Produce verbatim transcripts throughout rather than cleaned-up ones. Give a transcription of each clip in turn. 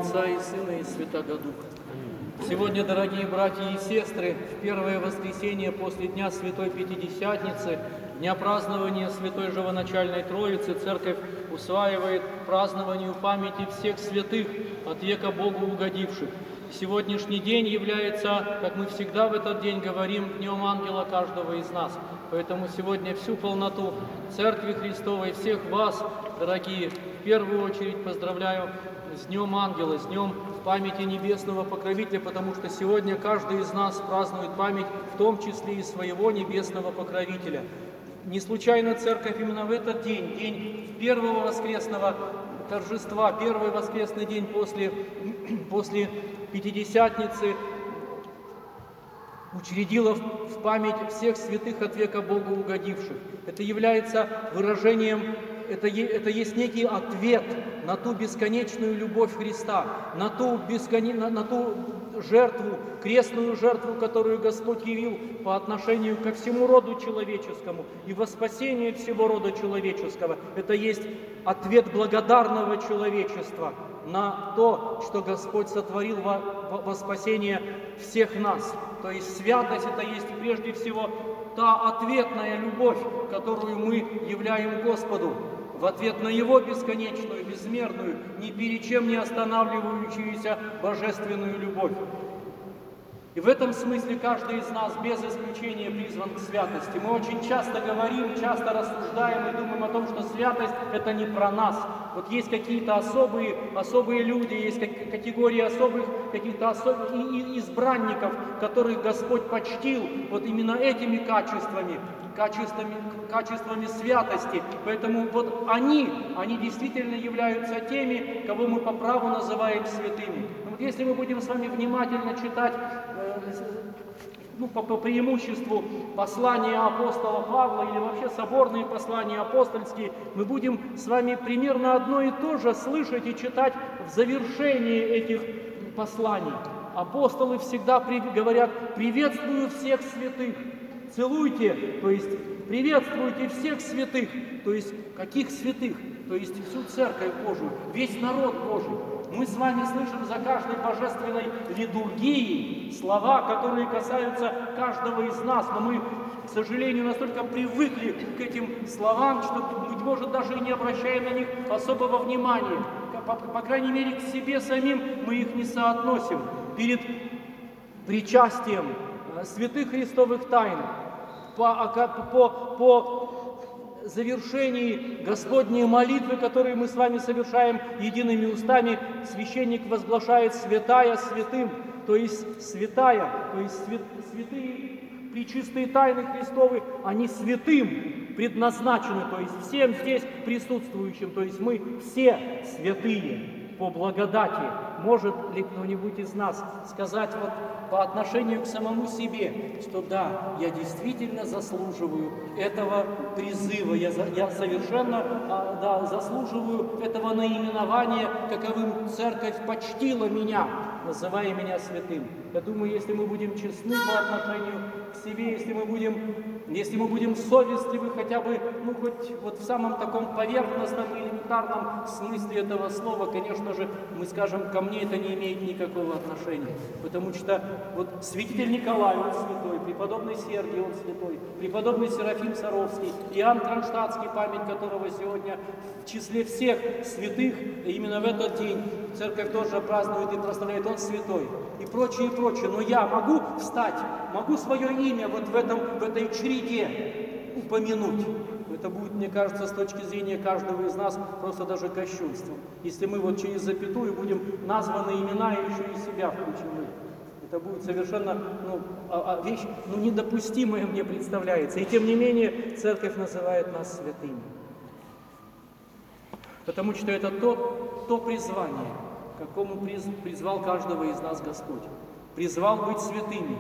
Отца и Сына и Святаго Духа. Сегодня, дорогие братья и сестры, в первое воскресенье после Дня Святой Пятидесятницы, Дня празднования Святой Живоначальной Троицы, Церковь усваивает празднованию памяти всех святых, от века Богу угодивших. Сегодняшний день является, как мы всегда в этот день говорим, Днем Ангела каждого из нас. Поэтому сегодня всю полноту Церкви Христовой, всех вас, дорогие, в первую очередь поздравляю с Днем Ангела, с Днем памяти Небесного Покровителя, потому что сегодня каждый из нас празднует память, в том числе и своего Небесного Покровителя. Не случайно Церковь именно в этот день, день первого воскресного торжества, первый воскресный день после, после Пятидесятницы, учредила в память всех святых от века Богу угодивших. Это является выражением, это, это есть некий ответ на ту бесконечную любовь Христа, на ту, бесконе, на, на ту жертву, крестную жертву, которую Господь явил по отношению ко всему роду человеческому и во спасение всего рода человеческого. Это есть ответ благодарного человечества на то, что Господь сотворил во, во, во спасение всех нас. То есть святость – это есть прежде всего та ответная любовь, которую мы являем Господу, в ответ на Его бесконечную, безмерную, ни перед чем не останавливающуюся божественную любовь. И в этом смысле каждый из нас без исключения призван к святости. Мы очень часто говорим, часто рассуждаем и думаем о том, что святость – это не про нас. Вот есть какие-то особые, особые люди, есть категории особых, каких-то особых избранников, которых Господь почтил вот именно этими качествами, качествами, качествами святости. Поэтому вот они, они действительно являются теми, кого мы по праву называем святыми. Но вот если мы будем с вами внимательно читать, ну, по, по преимуществу послания апостола Павла или вообще соборные послания апостольские, мы будем с вами примерно одно и то же слышать и читать в завершении этих посланий. Апостолы всегда при, говорят: «Приветствую всех святых». Целуйте, то есть приветствуйте всех святых, то есть каких святых? То есть всю Церковь Божию, весь народ Божий. Мы с вами слышим за каждой божественной литургией слова, которые касаются каждого из нас, но мы, к сожалению, настолько привыкли к этим словам, что, быть может, даже и не обращаем на них особого внимания. По, по крайней мере, к себе самим мы их не соотносим. Перед причастием святых христовых тайн, по, по, по завершении Господней молитвы, которую мы с вами совершаем едиными устами, священник возглашает «святая святым», то есть святая, то есть свят, святые пречистые тайны Христовы, они святым предназначены, то есть всем здесь присутствующим, то есть мы все святые по благодати. Может ли кто-нибудь из нас сказать вот по отношению к самому себе, что да, я действительно заслуживаю этого призыва, я, я совершенно да, заслуживаю этого наименования, каковым Церковь почтила меня, называя меня святым. Я думаю, если мы будем честны по отношению к себе, если мы будем, если мы будем совестливы хотя бы, ну, хоть вот в самом таком поверхностном и элементарном смысле этого слова, конечно же, мы скажем, ко мне это не имеет никакого отношения. Потому что вот святитель Николай, он святой, преподобный Сергий, он святой, преподобный Серафим Саровский, Иоанн Кронштадтский, память которого сегодня в числе всех святых, именно в этот день Церковь тоже празднует и прославляет, он святой. И прочее, и прочее. Но я могу встать, могу свое имя вот в, этом, в этой череде упомянуть. Это будет, мне кажется, с точки зрения каждого из нас просто даже кощунством. Если мы вот через запятую будем названы имена и еще и себя включены. Это будет совершенно ну, а, а вещь ну, недопустимая, мне представляется. И тем не менее Церковь называет нас святыми. Потому что это то, то призвание, к какому приз, призвал каждого из нас Господь. Призвал быть святыми.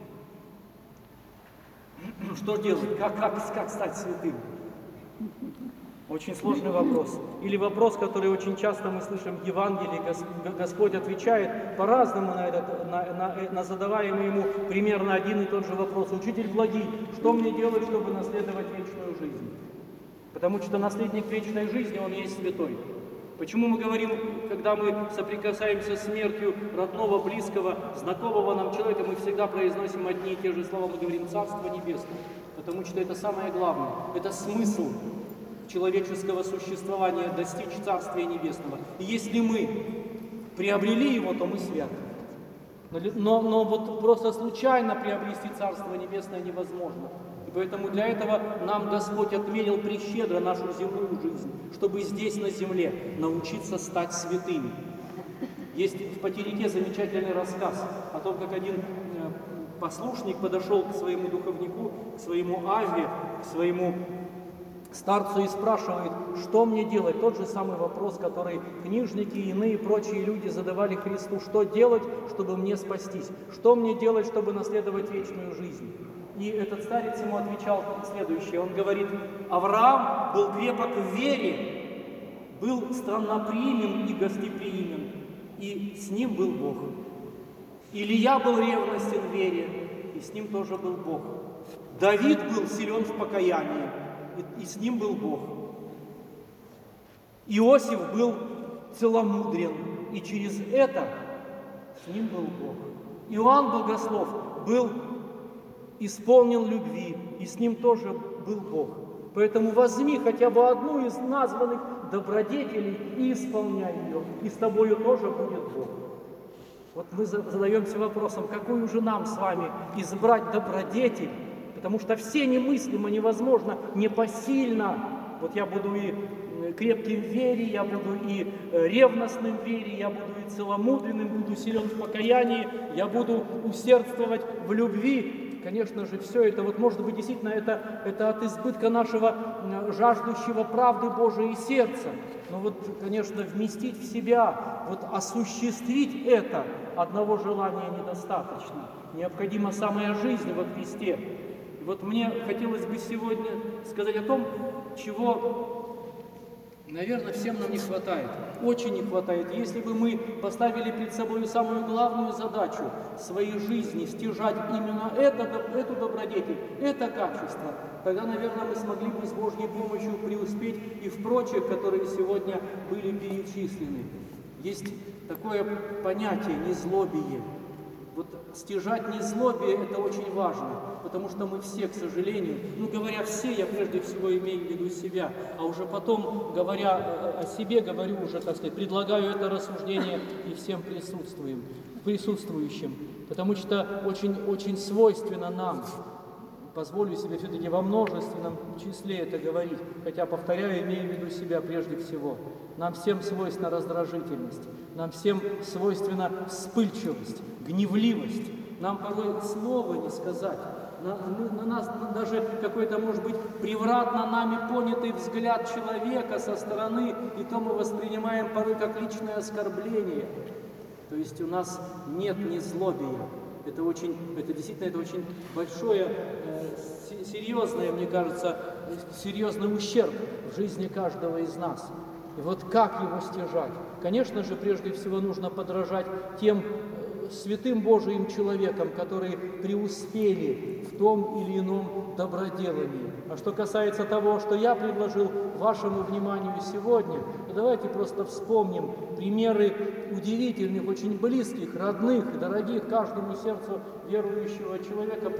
Что делать? Как, как, как стать святым? Очень сложный вопрос. Или вопрос, который очень часто мы слышим в Евангелии, Господь отвечает по-разному на, этот, на, на, на задаваемый ему примерно один и тот же вопрос. Учитель благий, что мне делать, чтобы наследовать вечную жизнь? Потому что наследник вечной жизни, он есть святой. Почему мы говорим, когда мы соприкасаемся с смертью родного, близкого, знакомого нам человека, мы всегда произносим одни и те же слова, мы говорим «Царство Небесное», потому что это самое главное, это смысл человеческого существования, достичь Царствия Небесного. И если мы приобрели его, то мы святы. Но, но вот просто случайно приобрести Царство Небесное невозможно. И поэтому для этого нам Господь отмерил прещедро нашу земную жизнь, чтобы здесь, на земле, научиться стать святыми. Есть в Потерике замечательный рассказ о том, как один послушник подошел к своему духовнику, к своему Авве, к своему старцу и спрашивает, что мне делать? Тот же самый вопрос, который книжники и иные прочие люди задавали Христу. Что делать, чтобы мне спастись? Что мне делать, чтобы наследовать вечную жизнь? И этот старец ему отвечал следующее. Он говорит, Авраам был крепок в вере, был странноприимен и гостеприимен, и с ним был Бог. Илья был ревностен в вере, и с ним тоже был Бог. Давид был силен в покаянии, и, и с ним был Бог. Иосиф был целомудрен, и через это с ним был Бог. Иоанн Богослов был исполнен любви, и с ним тоже был Бог. Поэтому возьми хотя бы одну из названных добродетелей и исполняй ее, и с тобою тоже будет Бог. Вот мы задаемся вопросом, какую же нам с вами избрать добродетель, потому что все немыслимо, невозможно, непосильно. Вот я буду и крепким в вере, я буду и ревностным в вере, я буду и целомудренным, буду силен в покаянии, я буду усердствовать в любви. Конечно же, все это, вот может быть, действительно, это, это от избытка нашего жаждущего правды Божией сердца. Но вот, конечно, вместить в себя, вот осуществить это одного желания недостаточно. Необходима самая жизнь во Христе. И вот мне хотелось бы сегодня сказать о том, чего, наверное, всем нам не хватает, очень не хватает. Если бы мы поставили перед собой самую главную задачу своей жизни, стяжать именно это, эту добродетель, это качество, тогда, наверное, мы смогли бы с Божьей помощью преуспеть и в прочих, которые сегодня были перечислены. Есть такое понятие «незлобие». Вот стяжать незлобие – это очень важно, потому что мы все, к сожалению, ну говоря все, я прежде всего имею в виду себя, а уже потом, говоря о себе, говорю уже, так сказать, предлагаю это рассуждение и всем присутствуем, присутствующим, потому что очень, очень свойственно нам, позволю себе все-таки во множественном числе это говорить, хотя, повторяю, имею в виду себя прежде всего. Нам всем свойственна раздражительность, нам всем свойственна вспыльчивость, гневливость. Нам порой слова не сказать. На, на нас даже какой-то, может быть, превратно нами понятый взгляд человека со стороны, и то мы воспринимаем порой как личное оскорбление. То есть у нас нет незлобия. Это очень, это действительно, это очень большое, э, серьезное, мне кажется, серьезный ущерб в жизни каждого из нас. И вот как его стяжать? Конечно же, прежде всего нужно подражать тем святым Божиим человекам, которые преуспели в том или ином доброделании. А что касается того, что я предложил вашему вниманию сегодня, то давайте просто вспомним примеры удивительных, очень близких, родных, дорогих каждому сердцу верующего человека,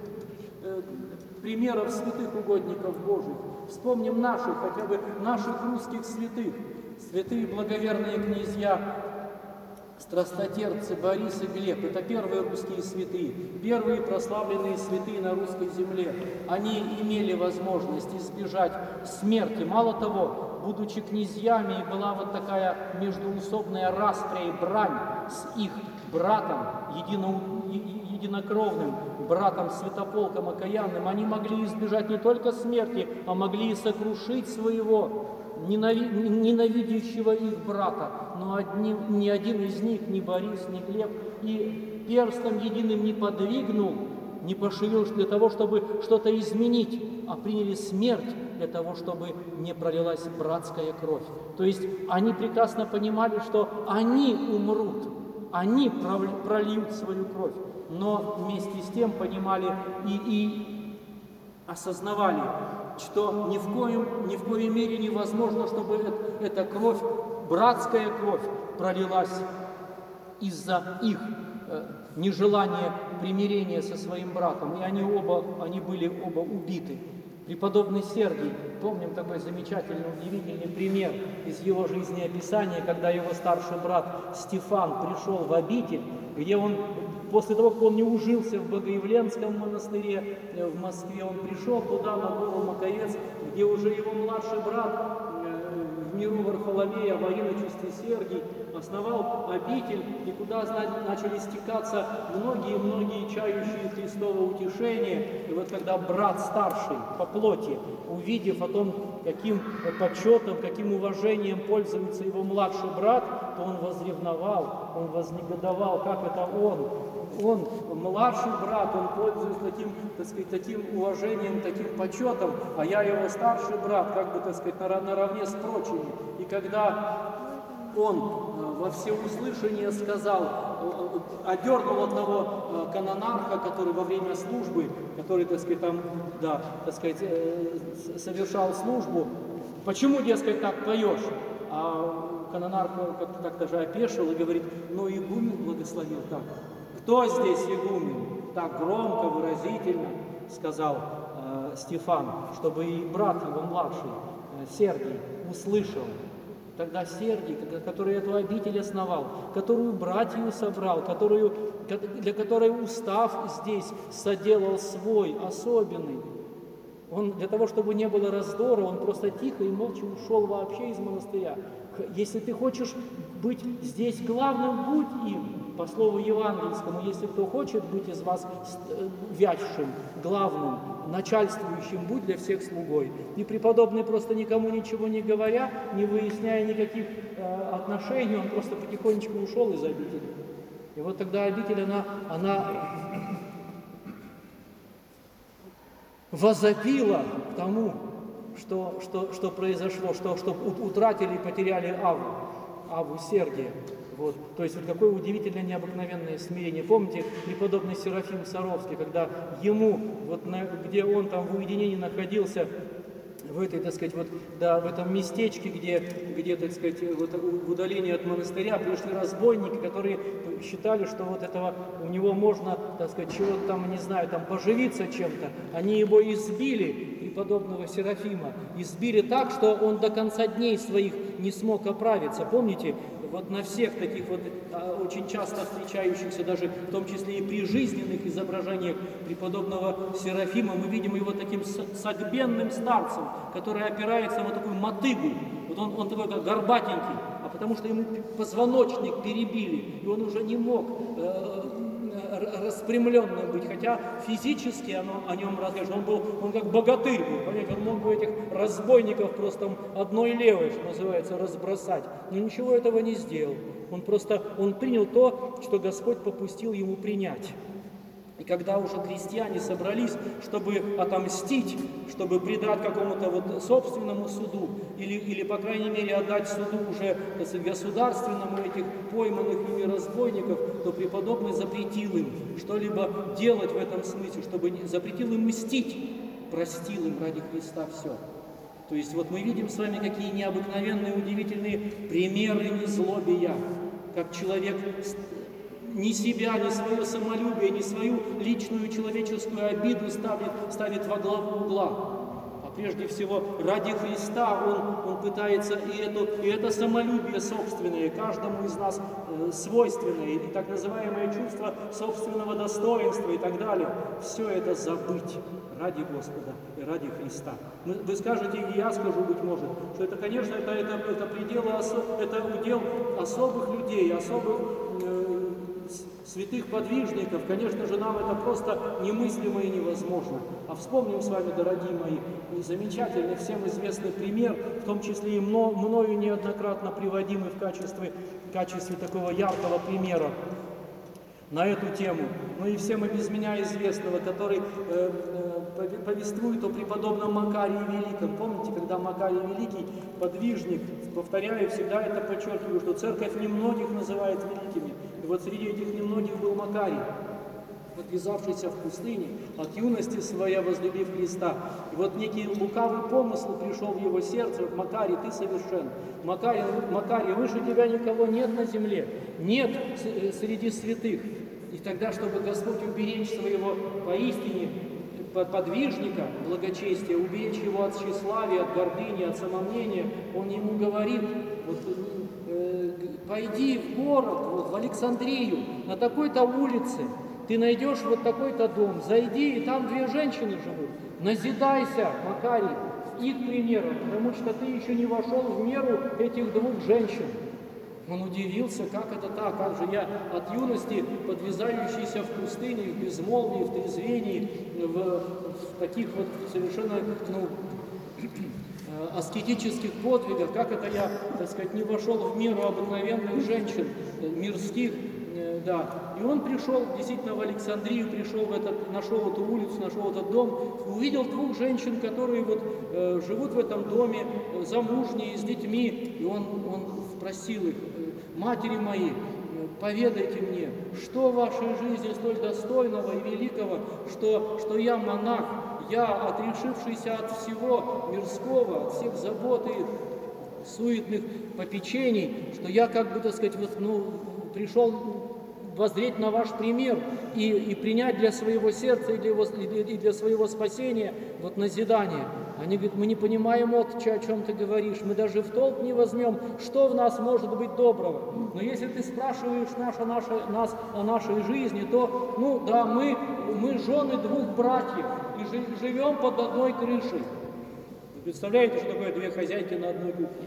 примеров святых угодников Божьих. Вспомним наших, хотя бы наших русских святых, святые благоверные князья, страстотерпцы Борис и Глеб. Это первые русские святые, первые прославленные святые на русской земле. Они имели возможность избежать смерти. Мало того, будучи князьями, была вот такая междуусобная распря и брань с их братом, едино, единокровным братом Святополком Окаянным, они могли избежать не только смерти, а могли и сокрушить своего ненавидящего их брата. Но одни, ни один из них, ни Борис, ни Глеб, и перстом единым не подвигнул, не пошевел для того, чтобы что-то изменить, а приняли смерть для того, чтобы не пролилась братская кровь. То есть они прекрасно понимали, что они умрут, они прольют свою кровь, но вместе с тем понимали и, и осознавали, что ни в коем, ни в коей мере невозможно, чтобы эта кровь братская кровь пролилась из-за их э, нежелания примирения со своим братом, и они оба, они были оба убиты. Преподобный Сергий, помним такой замечательный, удивительный пример из его жизнеописания, когда его старший брат Стефан пришел в обитель, где он, после того, как он не ужился в Богоявленском монастыре в Москве, он пришел туда, на гору Маковец, где уже его младший брат в миру Варфоломея, во иночестве Сергий, основал обитель, и куда начали стекаться многие-многие чающие Христово утешения. И вот когда брат старший по плоти, увидев о том, каким почетом, каким уважением пользуется его младший брат, то он возревновал, он вознегодовал, как это он, он, младший брат, он пользуется таким, так сказать, таким уважением, таким почетом, а я его старший брат, как бы, так сказать, наравне с прочими. И когда он во всеуслышание сказал, одернул одного канонарха, который во время службы, который, так сказать, там, да, так сказать, совершал службу, почему, дескать, так поешь? А канонарх как-то так даже опешил и говорит, ну, игумен благословил так. Кто здесь игумен? Так громко, выразительно сказал э, Стефан, чтобы и брат его младший, э, Сергий, услышал. Тогда Сергий, который эту обитель основал, которую братью собрал, которую, для которой устав здесь соделал свой, особенный, он для того, чтобы не было раздора, он просто тихо и молча ушел вообще из монастыря. Если ты хочешь быть здесь главным, будь им, по слову евангельскому, если кто хочет быть из вас вядшим, главным, начальствующим, будь для всех слугой. И преподобный, просто никому ничего не говоря, не выясняя никаких э, отношений, он просто потихонечку ушел из обители. И вот тогда обитель, она, она возопила к тому, что, что, что произошло, что, что утратили и потеряли Аву, Аву Сергия. Вот. То есть вот какое удивительное, необыкновенное смирение. Помните, преподобный Серафим Саровский, когда ему, вот на, где он там в уединении находился, в этой, так сказать, вот, да, в этом местечке, где, где, так сказать, вот, в удалении от монастыря пришли разбойники, которые считали, что вот этого у него можно, так сказать, чего-то там, не знаю, там поживиться чем-то. Они его избили, преподобного Серафима, избили так, что он до конца дней своих не смог оправиться. Помните, вот на всех таких вот а, очень часто встречающихся, даже в том числе и прижизненных изображениях преподобного Серафима, мы видим его таким согбенным старцем, который опирается на такую мотыгу. Вот он, он такой как горбатенький, а потому что ему позвоночник перебили, и он уже не мог э, распрямленным быть, хотя физически оно, о нем расскажешь, он был, он как богатырь был, понимаете, он мог бы этих разбойников просто одной левой, что называется, разбросать, но ничего этого не сделал, он просто, он принял то, что Господь попустил ему принять. И когда уже крестьяне собрались, чтобы отомстить, чтобы предать какому-то вот собственному суду, или, или по крайней мере отдать суду уже государственному этих пойманных ими разбойников, то преподобный запретил им что-либо делать в этом смысле, чтобы запретил им мстить, простил им ради Христа все. То есть вот мы видим с вами, какие необыкновенные, удивительные примеры незлобия, как человек ни себя, ни свое самолюбие, ни свою личную человеческую обиду ставит, ставит во главу угла. А прежде всего, ради Христа он, он пытается и, эту, и это самолюбие собственное, каждому из нас э, свойственное, и так называемое чувство собственного достоинства и так далее, все это забыть ради Господа и ради Христа. Вы, вы скажете, и я скажу, быть может, что это, конечно, это, это, это пределы, это удел особых людей, особых святых подвижников, конечно же, нам это просто немыслимо и невозможно. А вспомним с вами, дорогие мои, замечательный, всем известный пример, в том числе и мною неоднократно приводимый в качестве, в качестве такого яркого примера на эту тему, ну и всем и без меня известного, который э, э, повествует о преподобном Макарии Великом. Помните, когда Макарий Великий, подвижник, повторяю, всегда это подчеркиваю, что церковь немногих называет великими. И вот среди этих немногих был Макарий. подвязавшийся в пустыне, от юности своя возлюбив Христа. И вот некий лукавый помысл пришел в его сердце: Макарий, ты совершен. Макарий, Макарий, выше тебя никого нет на земле, нет среди святых. И тогда, чтобы Господь уберечь своего поистине подвижника благочестия, уберечь его от тщеславия, от гордыни, от самомнения, он ему говорит: вот, э, пойди в город, вот, в Александрию, на такой-то улице, ты найдешь вот такой-то дом, зайди, и там две женщины живут. Назидайся, Макарий, их примером, потому что ты еще не вошел в меру этих двух женщин. Он удивился, как это так, как же я от юности, подвязающийся в пустыне, в безмолвии, в трезвении, в, в таких вот совершенно, ну, аскетических подвигах, как это я, так сказать, не вошел в меру обыкновенных женщин, мирских, да. И он пришел действительно в Александрию, пришел в этот, нашел эту улицу, нашел этот дом, увидел двух женщин, которые вот э, живут в этом доме, э, замужние, с детьми, и он, он просил их: матери мои, поведайте мне, что в вашей жизни столь достойного и великого, что, что я монах, я, отрешившийся от всего мирского, от всех забот и суетных попечений, что я, как бы, так сказать, вот, ну, пришел воззреть на ваш пример и, и принять для своего сердца и для, его, и для своего спасения вот назидание. Они говорят: мы не понимаем, отче, о чем ты говоришь, мы даже в толк не возьмем, что в нас может быть доброго. Но если ты спрашиваешь нас о нашей, нас о нашей жизни, то, ну да, мы, мы жены двух братьев и живем под одной крышей. Вы представляете, что такое две хозяйки на одной кухне?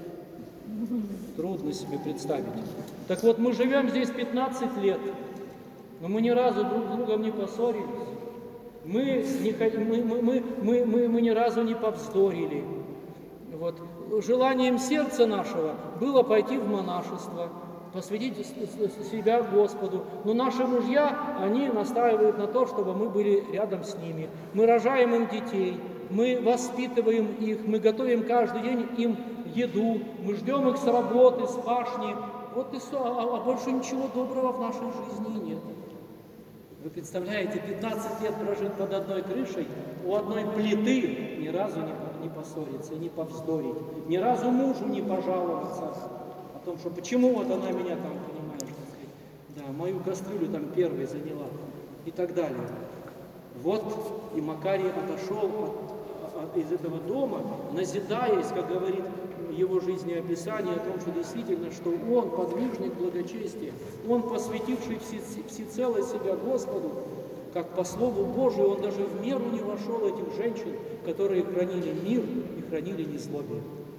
Трудно себе представить. Так вот, мы живем здесь пятнадцать лет, но мы ни разу друг с другом не поссорились. Мы, не, мы, мы, мы, мы, мы ни разу не повздорили. Вот. Желанием сердца нашего было пойти в монашество, посвятить себя Господу. Но наши мужья, они настаивают на то, чтобы мы были рядом с ними. Мы рожаем им детей, мы воспитываем их, мы готовим каждый день им еду, мы ждем их с работы, с пашни. Вот и все, а, а больше ничего доброго в нашей жизни нет. Вы представляете, пятнадцать лет прожить под одной крышей, у одной плиты ни разу не, не поссориться, не повздорить, ни разу мужу не пожаловаться о том, что почему вот она меня там, понимаешь, так сказать, да, мою кастрюлю там первой заняла и так далее. Вот и Макарий отошел от, от, из этого дома, назидаясь, как говорит его жизнеописание, о том, что действительно, что он подвижник благочестия, он, посвятивший всецело себя Господу, как по Слову Божию, он даже в меру не вошел этих женщин, которые хранили мир и хранили незлобие.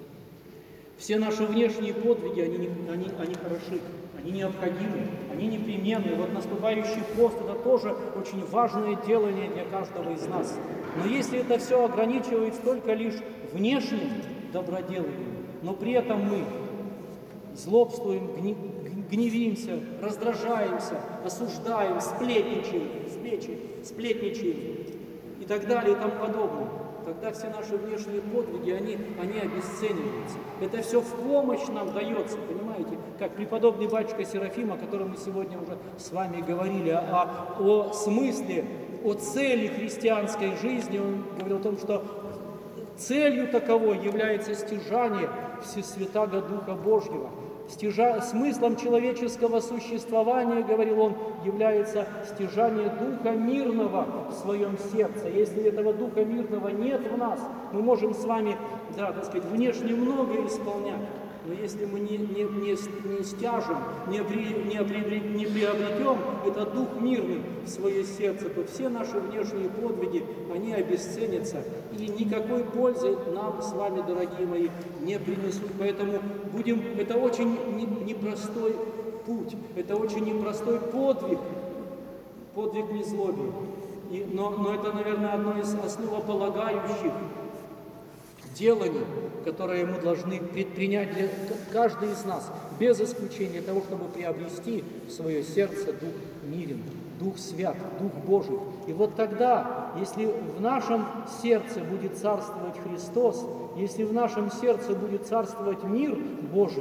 Все наши внешние подвиги, они, не, они, они хороши, они необходимы, они непременны. Вот наступающий пост – это тоже очень важное делание для каждого из нас. Но если это все ограничивается только лишь внешним доброделанием, но при этом мы злобствуем, гневимся, раздражаемся, осуждаем, сплетничаем, сплетничаем, сплетничаем и так далее и тому подобное, тогда все наши внешние подвиги, они, они обесцениваются. Это все в помощь нам дается, понимаете? Как преподобный батюшка Серафим, о котором мы сегодня уже с вами говорили, о, о смысле, о цели христианской жизни, он говорил о том, что целью таковой является стяжание Всесвятаго Духа Божьего. Стяжа... Смыслом человеческого существования, говорил он, является стяжание Духа мирного в своем сердце. Если этого Духа мирного нет в нас, мы можем с вами, да, так сказать, внешне многое исполнять. Но если мы не, не, не, не стяжем, не, при, не, при, не приобретем этот дух мирный в свое сердце, то все наши внешние подвиги, они обесценятся. И никакой пользы нам с вами, дорогие мои, не принесут. Поэтому будем, это очень непростой путь, это очень непростой подвиг, подвиг незлобия. И, но, но это, наверное, одно из основополагающих деланий, которые мы должны предпринять для каждый из нас, без исключения того, чтобы приобрести в свое сердце Дух мирен, Дух свят, Дух Божий. И вот тогда, если в нашем сердце будет царствовать Христос, если в нашем сердце будет царствовать мир Божий,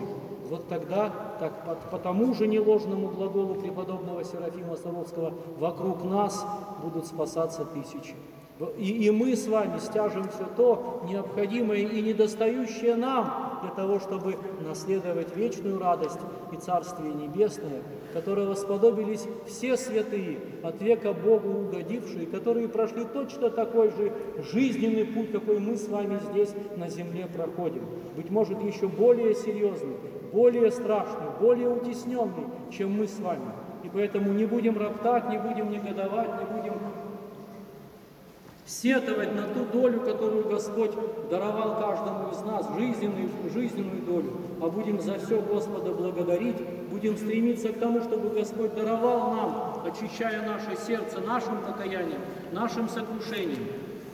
вот тогда, так, по, по тому же неложному глаголу преподобного Серафима Саровского, вокруг нас будут спасаться тысячи. И, и мы с вами стяжем все то необходимое и недостающее нам для того, чтобы наследовать вечную радость и Царствие Небесное, которого сподобились все святые, от века Богу угодившие, которые прошли точно такой же жизненный путь, какой мы с вами здесь на земле проходим. Быть может, еще более серьезный, более страшный, более утесненный, чем мы с вами. И поэтому не будем роптать, не будем негодовать, не будем сетовать на ту долю, которую Господь даровал каждому из нас, жизненную, жизненную долю, а будем за все Господа благодарить, будем стремиться к тому, чтобы Господь даровал нам, очищая наше сердце нашим покаянием, нашим сокрушением,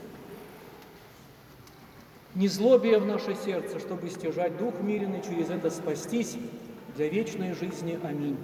незлобие в наше сердце, чтобы стяжать дух мирен и через это спастись для вечной жизни. Аминь.